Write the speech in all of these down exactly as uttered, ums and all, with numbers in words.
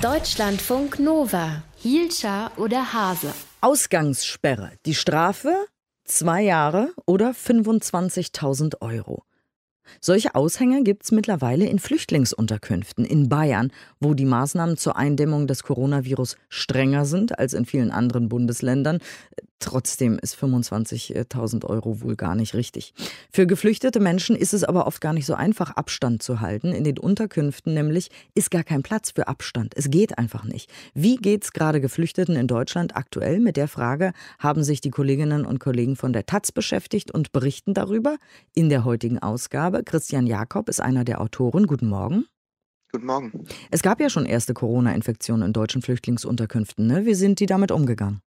Deutschlandfunk Nova. Hielscher oder Hase? Ausgangssperre. Die Strafe? Zwei Jahre oder fünfundzwanzigtausend Euro. Solche Aushänge gibt es mittlerweile in Flüchtlingsunterkünften in Bayern, wo die Maßnahmen zur Eindämmung des Coronavirus strenger sind als in vielen anderen Bundesländern. Trotzdem ist fünfundzwanzigtausend Euro wohl gar nicht richtig. Für geflüchtete Menschen ist es aber oft gar nicht so einfach, Abstand zu halten. In den Unterkünften nämlich ist gar kein Platz für Abstand. Es geht einfach nicht. Wie geht's gerade Geflüchteten in Deutschland aktuell? Mit der Frage haben sich die Kolleginnen und Kollegen von der Taz beschäftigt und berichten darüber in der heutigen Ausgabe. Christian Jakob ist einer der Autoren. Guten Morgen. Guten Morgen. Es gab ja schon erste Corona-Infektionen in deutschen Flüchtlingsunterkünften, ne? Wie sind die damit umgegangen?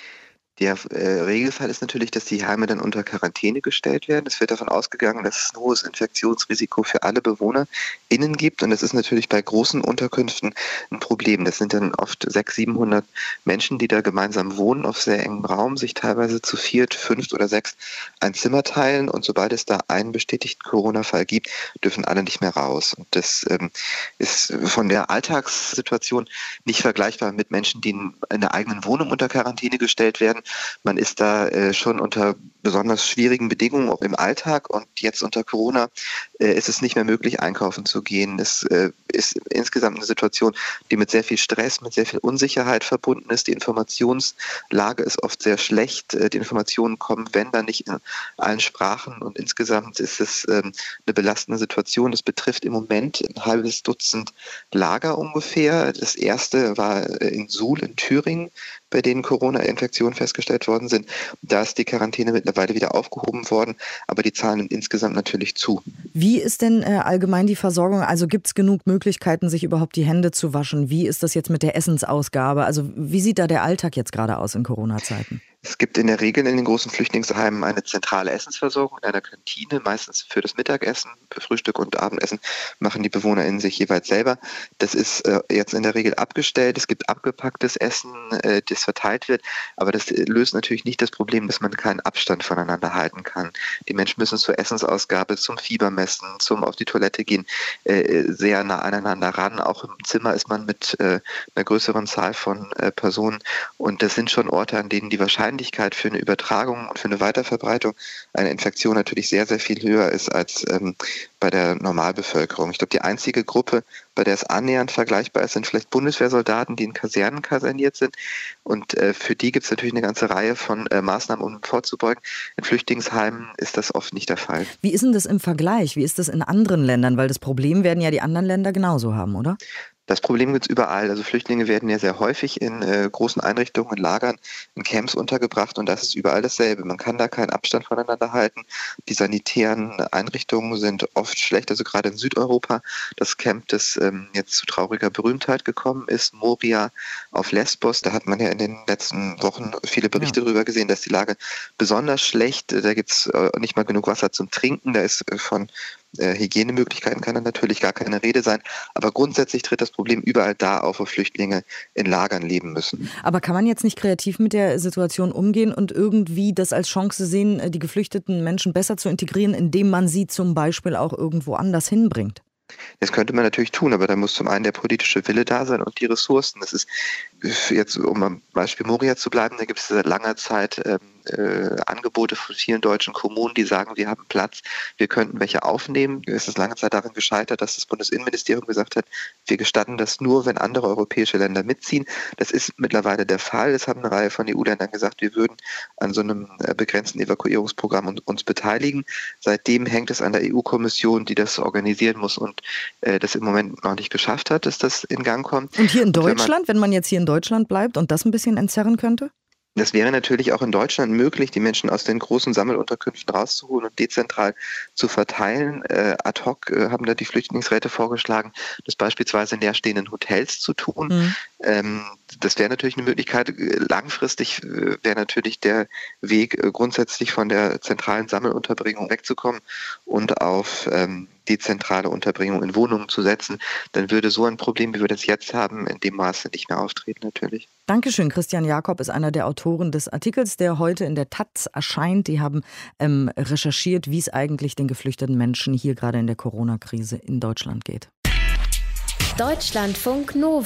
Der äh, Regelfall ist natürlich, dass die Heime dann unter Quarantäne gestellt werden. Es wird davon ausgegangen, dass es ein hohes Infektionsrisiko für alle BewohnerInnen gibt. Und das ist natürlich bei großen Unterkünften ein Problem. Das sind dann oft sechshundert, siebenhundert Menschen, die da gemeinsam wohnen, auf sehr engem Raum, sich teilweise zu viert, fünft oder sechs ein Zimmer teilen. Und sobald es da einen bestätigten Corona-Fall gibt, dürfen alle nicht mehr raus. Und das ähm, ist von der Alltagssituation nicht vergleichbar mit Menschen, die in einer eigenen Wohnung unter Quarantäne gestellt werden. Man ist da äh, schon unter besonders schwierigen Bedingungen auch im Alltag, und jetzt unter Corona äh, ist es nicht mehr möglich, einkaufen zu gehen. Es äh, ist insgesamt eine Situation, die mit sehr viel Stress, mit sehr viel Unsicherheit verbunden ist. Die Informationslage ist oft sehr schlecht. Äh, die Informationen kommen, wenn dann nicht in allen Sprachen, und insgesamt ist es äh, eine belastende Situation. Das betrifft im Moment ein halbes Dutzend Lager ungefähr. Das erste war äh, in Suhl in Thüringen, bei denen Corona-Infektionen festgestellt worden sind. Da ist die Quarantäne mittlerweile wieder aufgehoben worden, aber die Zahlen sind insgesamt natürlich zu. Wie ist denn äh, allgemein die Versorgung? Also gibt es genug Möglichkeiten, sich überhaupt die Hände zu waschen? Wie ist das jetzt mit der Essensausgabe? Also wie sieht da der Alltag jetzt gerade aus in Corona-Zeiten? Es gibt in der Regel in den großen Flüchtlingsheimen eine zentrale Essensversorgung in einer Kantine, meistens für das Mittagessen, für Frühstück und Abendessen machen die BewohnerInnen sich jeweils selber. Das ist äh, jetzt in der Regel abgestellt. Es gibt abgepacktes Essen, äh, das verteilt wird, aber das löst natürlich nicht das Problem, dass man keinen Abstand voneinander halten kann. Die Menschen müssen zur Essensausgabe, zum Fiebermessen, zum auf die Toilette gehen, äh, sehr nah aneinander ran. Auch im Zimmer ist man mit äh, einer größeren Zahl von äh, Personen, und das sind schon Orte, an denen die Wahrscheinlichkeit für eine Übertragung und für eine Weiterverbreitung einer Infektion natürlich sehr, sehr viel höher ist als ähm, bei der Normalbevölkerung. Ich glaube, die einzige Gruppe, bei der es annähernd vergleichbar ist, sind vielleicht Bundeswehrsoldaten, die in Kasernen kaserniert sind. Und äh, für die gibt es natürlich eine ganze Reihe von äh, Maßnahmen, um vorzubeugen. In Flüchtlingsheimen ist das oft nicht der Fall. Wie ist denn das im Vergleich? Wie ist das in anderen Ländern? Weil das Problem werden ja die anderen Länder genauso haben, oder? Das Problem gibt es überall. Also Flüchtlinge werden ja sehr häufig in äh, großen Einrichtungen, in Lagern, in Camps untergebracht, und das ist überall dasselbe. Man kann da keinen Abstand voneinander halten. Die sanitären Einrichtungen sind oft schlecht, also gerade in Südeuropa. Das Camp, das ähm, jetzt zu trauriger Berühmtheit gekommen ist, Moria auf Lesbos, da hat man ja in den letzten Wochen viele Berichte ja. darüber gesehen, dass die Lage besonders schlecht, da gibt es äh, nicht mal genug Wasser zum Trinken, da ist äh, von Äh, Hygienemöglichkeiten kann dann natürlich gar keine Rede sein. Aber grundsätzlich tritt das Problem überall da auf, wo Flüchtlinge in Lagern leben müssen. Aber kann man jetzt nicht kreativ mit der Situation umgehen und irgendwie das als Chance sehen, die geflüchteten Menschen besser zu integrieren, indem man sie zum Beispiel auch irgendwo anders hinbringt? Das könnte man natürlich tun, aber da muss zum einen der politische Wille da sein und die Ressourcen. Das ist jetzt, um am Beispiel Moria zu bleiben, da gibt es seit langer Zeit ähm, äh, Angebote von vielen deutschen Kommunen, die sagen, wir haben Platz, wir könnten welche aufnehmen. Es ist lange Zeit daran gescheitert, dass das Bundesinnenministerium gesagt hat, wir gestatten das nur, wenn andere europäische Länder mitziehen. Das ist mittlerweile der Fall. Es haben eine Reihe von E U-Ländern gesagt, wir würden an so einem äh, begrenzten Evakuierungsprogramm uns, uns beteiligen. Seitdem hängt es an der E U-Kommission, die das organisieren muss und äh, das im Moment noch nicht geschafft hat, dass das in Gang kommt. Und hier in Deutschland, wenn man, wenn man jetzt hier in Deutschland bleibt und das ein bisschen entzerren könnte? Das wäre natürlich auch in Deutschland möglich, die Menschen aus den großen Sammelunterkünften rauszuholen und dezentral zu verteilen. Äh, ad hoc äh, haben da die Flüchtlingsräte vorgeschlagen, das beispielsweise in leerstehenden Hotels zu tun. Mhm. Ähm, das wäre natürlich eine Möglichkeit. Langfristig äh, wäre natürlich der Weg, äh, grundsätzlich von der zentralen Sammelunterbringung wegzukommen und auf ähm, dezentrale Unterbringung in Wohnungen zu setzen. Dann würde so ein Problem, wie wir das jetzt haben, in dem Maße nicht mehr auftreten natürlich. Dankeschön. Christian Jakob ist einer der Autoren des Artikels, der heute in der Taz erscheint. Die haben ähm, recherchiert, wie es eigentlich den geflüchteten Menschen hier gerade in der Corona-Krise in Deutschland geht. Deutschlandfunk Nova.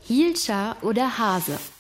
Hielscher oder Hase?